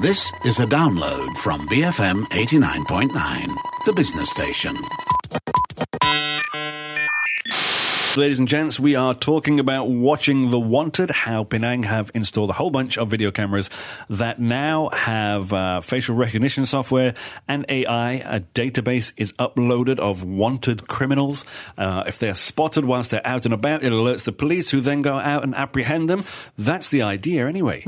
This is a download from BFM 89.9, the business station. Ladies and gents, we are talking about watching The Wanted, how Penang have installed a whole bunch of video cameras that now have facial recognition software and AI. A database is uploaded of wanted criminals. If they are spotted whilst they're out and about, it alerts the police, who then go out and apprehend them. That's the idea anyway.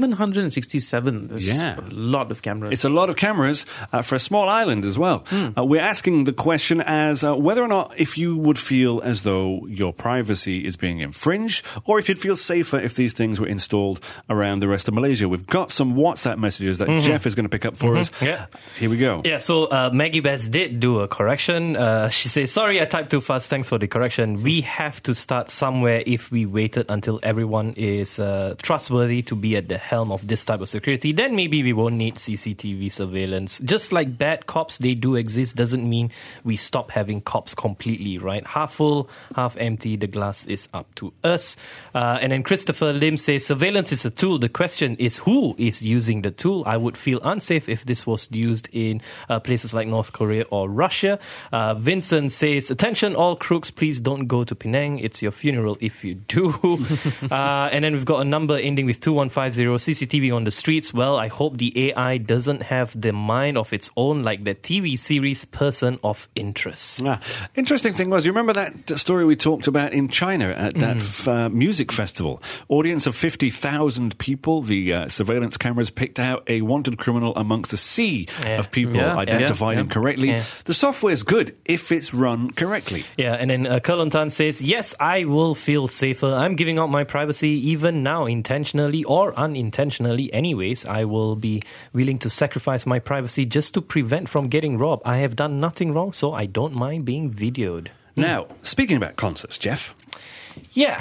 767. That's a lot of cameras. It's a lot of cameras for a small island as well. We're asking the question as whether or not if you would feel as though your privacy is being infringed, or if you'd feel safer if these things were installed around the rest of Malaysia. We've got some WhatsApp messages that Jeff is going to pick up for us. Yeah. Here we go. Yeah, so Maggie Bess did do a correction. She says, sorry, I typed too fast. Thanks for the correction. We have to start somewhere if we waited until everyone is trustworthy to be at the helm of this type of security. Then maybe we won't need CCTV surveillance. Just like bad cops, they do exist, doesn't mean we stop having cops completely, right? Half full, half empty, the glass is up to us. And then Christopher Lim says, surveillance is a tool. The question is who is using the tool. I would feel unsafe if this was used in places like North Korea or Russia. Vincent says, attention all crooks, please don't go to Penang. It's your funeral if you do. And then we've got a number ending with 2150, CCTV on the streets. Well, I hope the AI doesn't have the mind of its own like the TV series Person of Interest. Interesting thing was, you remember that story we talked about in China at that music festival? Audience of 50,000 people. The surveillance cameras picked out a wanted criminal amongst a sea of people, identified him correctly. Yeah. The software is good if it's run correctly. Yeah, and then Kerlon Tan says, yes, I will feel safer. I'm giving out my privacy even now, intentionally or unintentionally. Anyways, I will be willing to sacrifice my privacy just to prevent from getting robbed. I have done nothing wrong, so I don't mind being videoed. Now, speaking about concerts, Jeff. Yeah.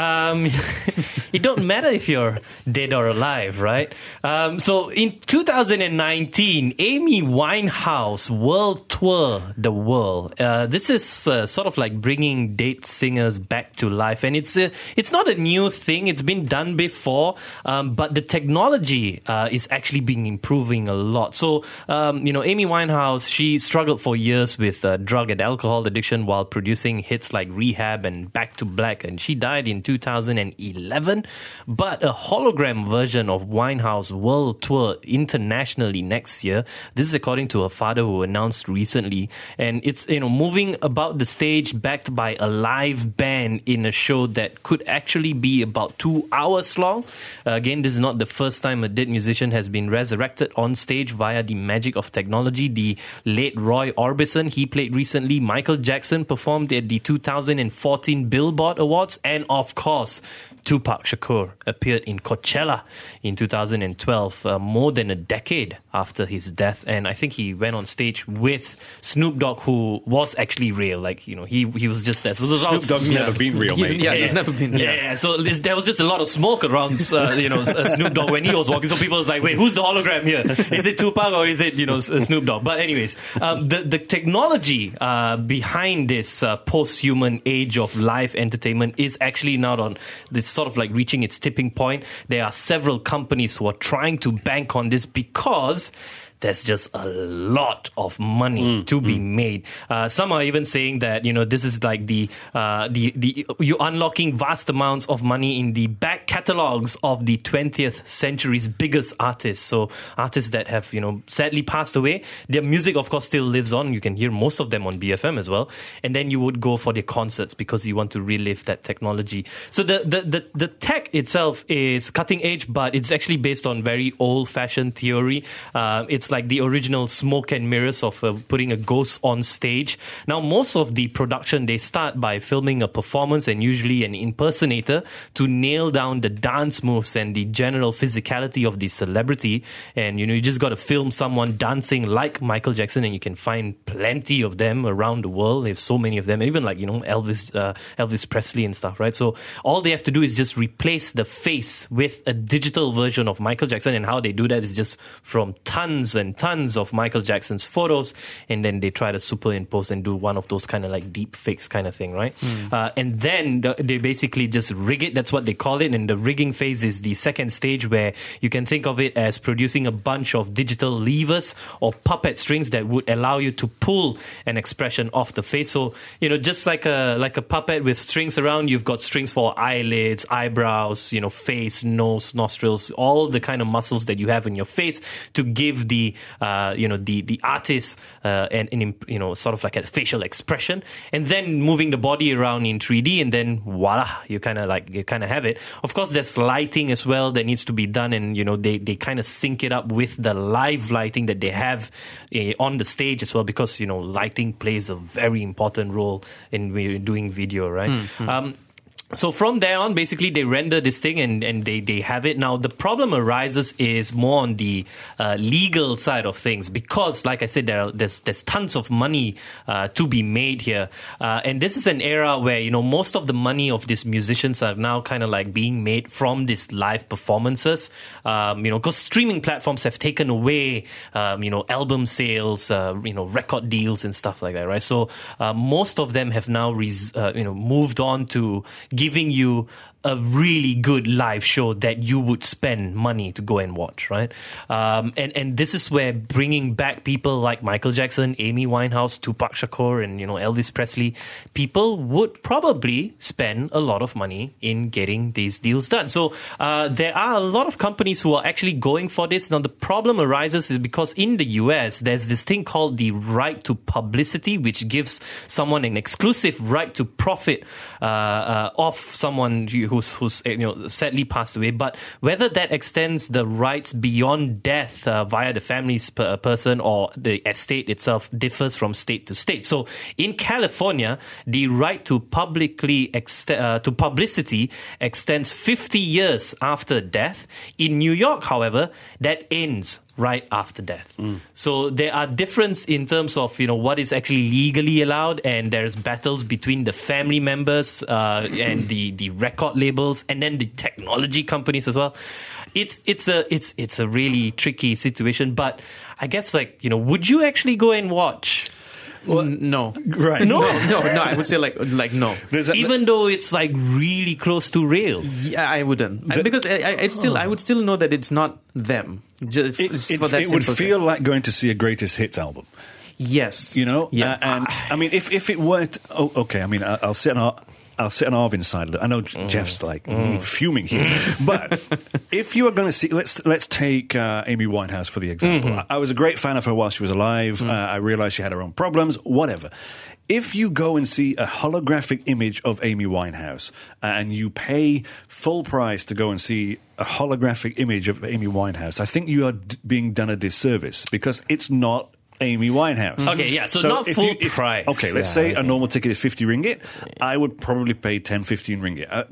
It don't matter if you're dead or alive, right? So in 2019, Amy Winehouse world tour the world. This is sort of like bringing dead singers back to life, and it's not a new thing. It's been done before, but the technology is actually being improving a lot. So Amy Winehouse, she struggled for years with drug and alcohol addiction while producing hits like Rehab and Back to Black, and she died in 2011, but a hologram version of Winehouse World Tour internationally next year. This is according to her father, who announced recently, and it's moving about the stage backed by a live band in a show that could actually be about 2 hours long. Again, this is not the first time a dead musician has been resurrected on stage via the magic of technology. The late Roy Orbison, he played recently. Michael Jackson performed at the 2014 Billboard Awards, and of course, Tupac Shakur appeared in Coachella in 2012, more than a decade after his death. And I think he went on stage with Snoop Dogg, who was actually real. Like, he was just there. So Snoop Dogg's never been real, mate. He's never been. Yeah. So there was just a lot of smoke around, Snoop Dogg when he was walking. So people was like, wait, who's the hologram here? Is it Tupac or is it, Snoop Dogg? But anyways, the technology behind this post-human age of live entertainment is actually now on this sort of like reaching its tipping point. There are several companies who are trying to bank on this because there's just a lot of money to be made. Some are even saying that, this is like you're unlocking vast amounts of money in the back catalogs of the 20th century's biggest artists. So artists that have, sadly passed away. Their music, of course, still lives on. You can hear most of them on BFM as well. And then you would go for their concerts because you want to relive that technology. So the tech itself is cutting edge, but it's actually based on very old-fashioned theory. It's like the original smoke and mirrors of putting a ghost on stage. Now, most of the production, they start by filming a performance and usually an impersonator to nail down the dance moves and the general physicality of the celebrity. And, you just got to film someone dancing like Michael Jackson, and you can find plenty of them around the world. There's so many of them, and even like, Elvis Presley and stuff, right? So all they have to do is just replace the face with a digital version of Michael Jackson, and how they do that is just from tons and tons of Michael Jackson's photos, and then they try to superimpose and do one of those kind of like deep fakes kind of thing, right? And then they basically just rig it. That's what they call it. And the rigging phase is the second stage, where you can think of it as producing a bunch of digital levers or puppet strings that would allow you to pull an expression off the face. So, just like a puppet with strings around, you've got strings for eyelids, eyebrows, face, nose, nostrils, all the kind of muscles that you have in your face to give the artist sort of like a facial expression, and then moving the body around in 3D, and then voila, you kind of have it. Of course, there's lighting as well that needs to be done, and they kind of sync it up with the live lighting that they have on the stage as well, because lighting plays a very important role in doing video, right? So from there on, basically, they render this thing and they have it. Now, the problem arises is more on the legal side of things, because, like I said, there's tons of money to be made here. And this is an era where, most of the money of these musicians are now kind of like being made from these live performances. Because streaming platforms have taken away, album sales, record deals and stuff like that, right? So most of them have now, moved on to giving you a really good live show that you would spend money to go and watch, right? And this is where bringing back people like Michael Jackson, Amy Winehouse, Tupac Shakur, and Elvis Presley, people would probably spend a lot of money in getting these deals done. So there are a lot of companies who are actually going for this. Now, the problem arises is because in the US, there's this thing called the right to publicity, which gives someone an exclusive right to profit off someone who's sadly passed away. But whether that extends the rights beyond death via the family's person or the estate itself differs from state to state. So in California, the right to publicity extends 50 years after death. In New York, however, that ends right after death. So there are differences in terms of what is actually legally allowed, and there's battles between the family members and the record labels, and then the technology companies as well. It's a really tricky situation. But I guess would you actually go and watch? Well, no. Right. No. I would say no. Even though it's really close to real. Yeah, I wouldn't. Because I would still know that it's not them. It would feel like going to see a greatest hits album. Yes. Yeah. And I mean, if it weren't, okay. I mean, I'll sit on Arvin's side. I know Jeff's fuming here, but if you are going to see, let's take Amy Winehouse for the example. I was a great fan of her while she was alive. I realized she had her own problems. Whatever. If you go and see a holographic image of Amy Winehouse and you pay full price to go and see a holographic image of Amy Winehouse, I think you are being done a disservice, because it's not Amy Winehouse. Okay, yeah, so not full price. Okay, let's say a normal ticket is 50 ringgit. I would probably pay 10, 15 ringgit.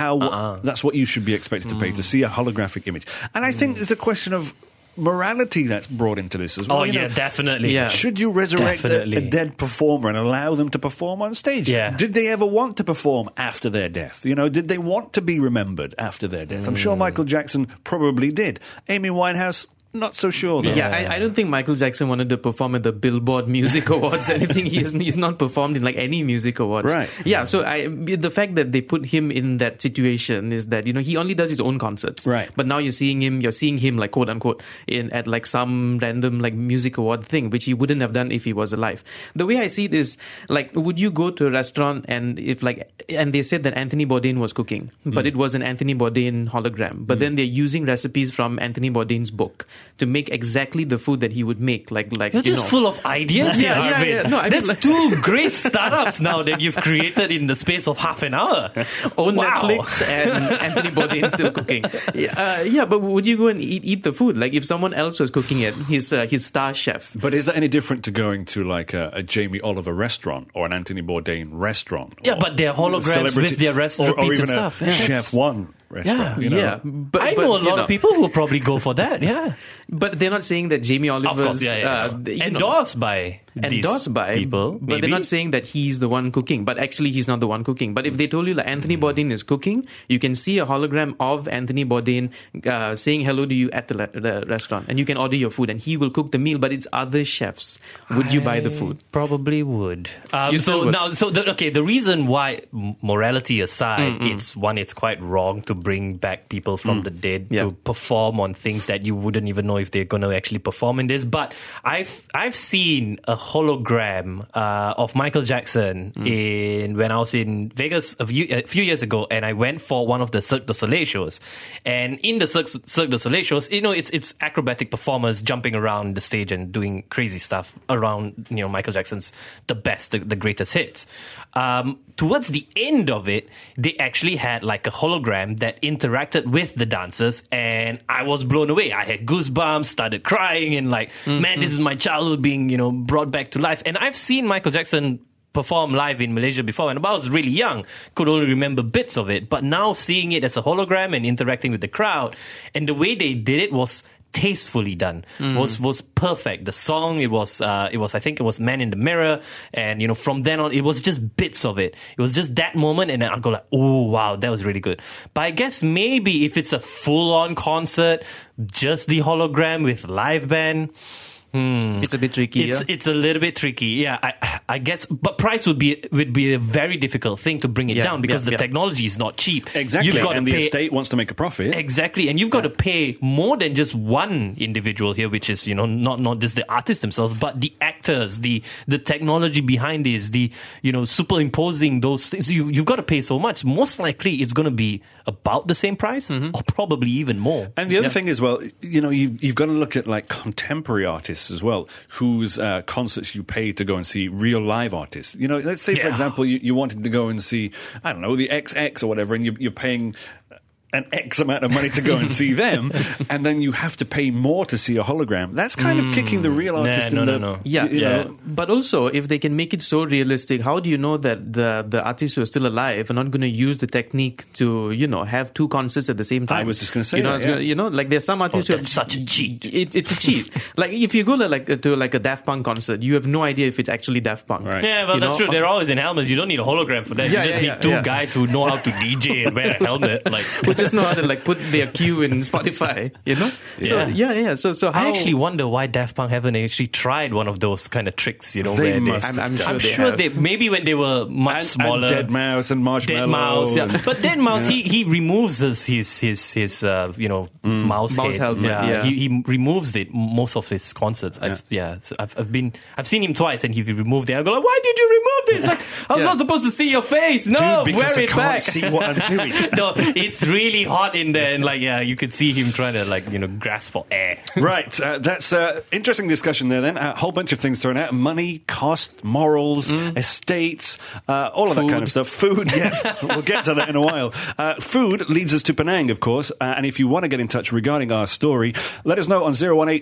That's what you should be expected to pay to see a holographic image. And I think there's a question of morality that's brought into this as well. Oh, yeah, definitely. Yeah. Should you resurrect a dead performer and allow them to perform on stage? Yeah. Did they ever want to perform after their death? Did they want to be remembered after their death? I'm sure Michael Jackson probably did. Amy Winehouse, not so sure, though. Yeah, I don't think Michael Jackson wanted to perform at the Billboard Music Awards or anything. He's not performed in any music awards. Right. Yeah, so the fact that they put him in that situation is that, he only does his own concerts. Right. But now you're seeing him quote unquote, at some random music award thing, which he wouldn't have done if he was alive. The way I see it is, would you go to a restaurant and and they said that Anthony Bourdain was cooking, but it was an Anthony Bourdain hologram. But then they're using recipes from Anthony Bourdain's book to make exactly the food that he would make. You're just full of ideas here, Arvin. Yeah. No, that's two great startups now that you've created in the space of half an hour. Own Netflix and Anthony Bourdain still cooking. But would you go and eat the food? If someone else was cooking it, his star chef. But is that any different to going to a Jamie Oliver restaurant or an Anthony Bourdain restaurant? Yeah, but they're holograms with their recipes or even and stuff. A Chef One restaurant. But I know a lot of people who will probably go for that. Yeah, but they're not saying that Jamie Oliver's of course, endorsed by endorsed by people, but they're not saying that he's the one cooking, but actually he's not the one cooking. But if they told you like Anthony Bourdain is cooking, you can see a hologram of Anthony Bourdain saying hello to you at the restaurant, and you can order your food and he will cook the meal, but it's other chefs. Would you buy the food? Probably would. The reason why, morality aside, it's quite wrong to bring back people from the dead to perform on things that you wouldn't even know if they're going to actually perform in this. But I've seen a hologram of Michael Jackson when I was in Vegas a few years ago, and I went for one of the Cirque du Soleil shows. And in the Cirque du Soleil shows, it's acrobatic performers jumping around the stage and doing crazy stuff around, Michael Jackson's the best, the greatest hits. Towards the end of it, they actually had like a hologram that interacted with the dancers, and I was blown away. I had goosebumps, started crying, and man, this is my childhood being, brought back to life. And I've seen Michael Jackson perform live in Malaysia before, and I was really young, could only remember bits of it. But now seeing it as a hologram and interacting with the crowd, and the way they did it was tastefully done, was perfect. The song, it was I think it was Man in the Mirror, and from then on it was just bits of it. It was just that moment, and then I go like, oh wow, that was really good. But I guess maybe if it's a full-on concert, just the hologram with live band, it's a bit tricky. It's a little bit tricky, yeah. I guess, but price would be a very difficult thing to bring it down, because the technology is not cheap. Exactly, and the estate wants to make a profit. Exactly, and you've got to pay more than just one individual here, which is not just the artists themselves, but the actors, the technology behind this, the superimposing those things. You've got to pay so much. Most likely, it's going to be about the same price, or probably even more. And the other thing is, well, you've got to look at like contemporary artists as well, whose concerts you pay to go and see real live artists. Let's say, for example, you wanted to go and see, I don't know, the XX or whatever, and you're paying an X amount of money to go and see them, and then you have to pay more to see a hologram. That's kind of kicking the real artist in the... No. Yeah. But also, if they can make it so realistic, how do you know that the artists who are still alive are not going to use the technique to, have two concerts at the same time? I was just going to say like there's some artists who have... such a cheat. It's a cheat. Like if you go to a Daft Punk concert, you have no idea if it's actually Daft Punk. Right. Yeah, well, that's true. They're always in helmets. You don't need a hologram for that. You just need two guys who know how to DJ and wear a helmet. Who just know how to put their cue in Spotify, So how... I actually wonder why Daft Punk haven't actually tried one of those kind of tricks, They must I'm have sure they maybe when they were much smaller. And Deadmau5 and Marshmallow. Deadmau5, But Deadmau5, he removes his mouse head. Helmet. He removes it most of his concerts. I've seen him twice, and he removed it. I go like, why did you remove this? I was not supposed to see your face. No, dude, because wear it I back. can't see what I'm doing. No, it's really hot in there, and you could see him trying to grasp for air. Right, that's interesting discussion there. Then a whole bunch of things thrown out: money, cost, morals, estates, all of that kind of stuff. Food, yes, we'll get to that in a while. Food leads us to Penang, of course. And if you want to get in touch regarding our story, let us know on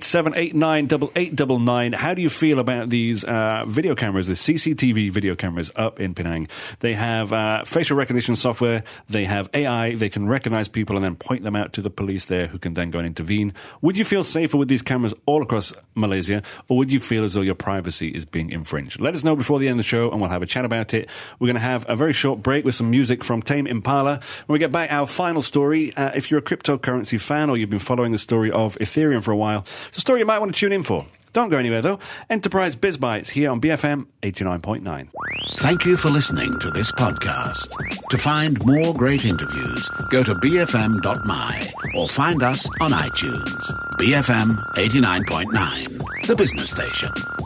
018-789-8899. How do you feel about these video cameras, the CCTV video cameras up in Penang? They have facial recognition software. They have AI. They can recognize people and then point them out to the police there, who can then go and intervene. Would you feel safer with these cameras all across Malaysia, or would you feel as though your privacy is being infringed? Let us know before the end of the show, and we'll have a chat about it. We're going to have a very short break with some music from Tame Impala. When we get back, our final story. If you're a cryptocurrency fan, or you've been following the story of Ethereum for a while, it's a story you might want to tune in for. Don't go anywhere, though. Enterprise Biz Bites here on BFM 89.9. Thank you for listening to this podcast. To find more great interviews, go to bfm.my or find us on iTunes. BFM 89.9, the business station.